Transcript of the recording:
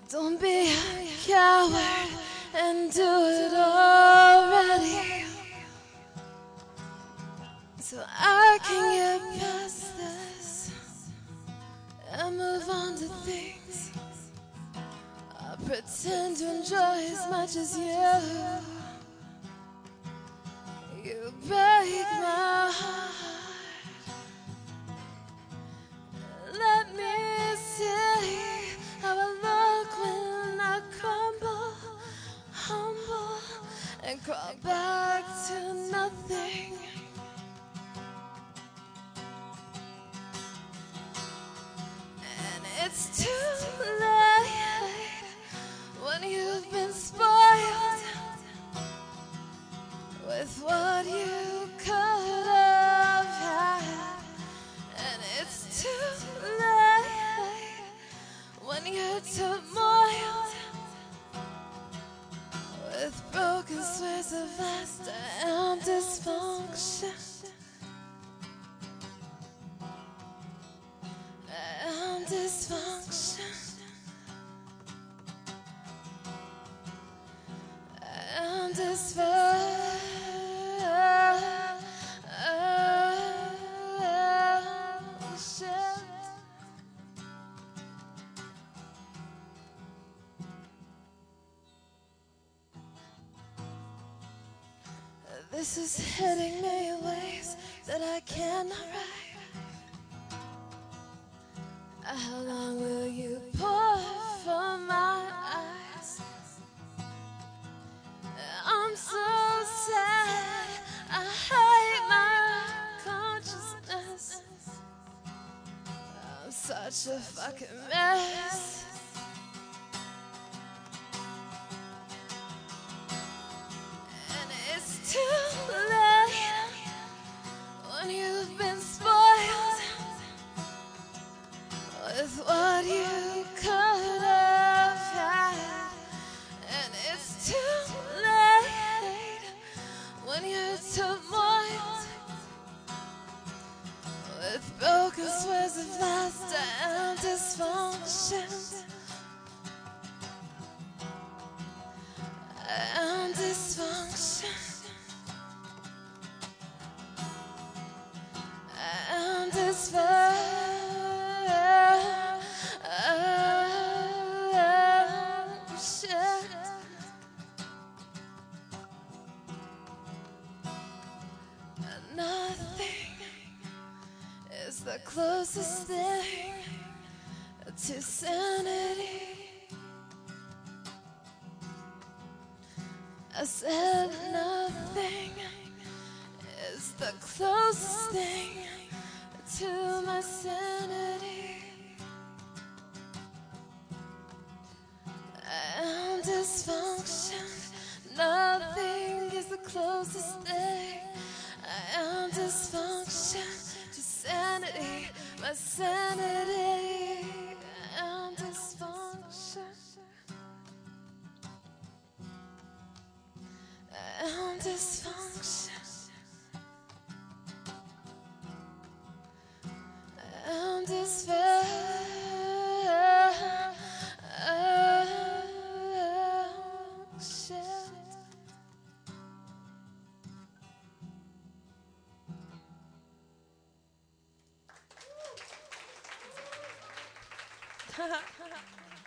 Don't be a coward and do it already, so I can get past this and move on to things. I pretend to enjoy as much as you. You break my heart. Let me see how I look when I crumble, humble, and crawl back to nothing. And it's too late when you've been spoiled with what you could have had. And it's too late when you're turmoiled with broken swears of lust and dysfunction. And dysfunction. And dysfunction. This is hitting me in ways that I cannot write. How long will you pour from my eyes? I'm so sad, I hate my consciousness. I'm such a fucking mess. And it's too late when you've been spoiled with what you could have had. And it's too late when you're turmoiled with broken swears of laughter and dysfunction. And dysfunction. And dysfunction. Nothing is the closest thing to sanity. I said nothing is the closest thing to my sanity. And dysfunction. Nothing is the closest thing. And dysfunction to sanity. My sanity. And dysfunction. And dysfunction. And dysfunction. Ha ha ha.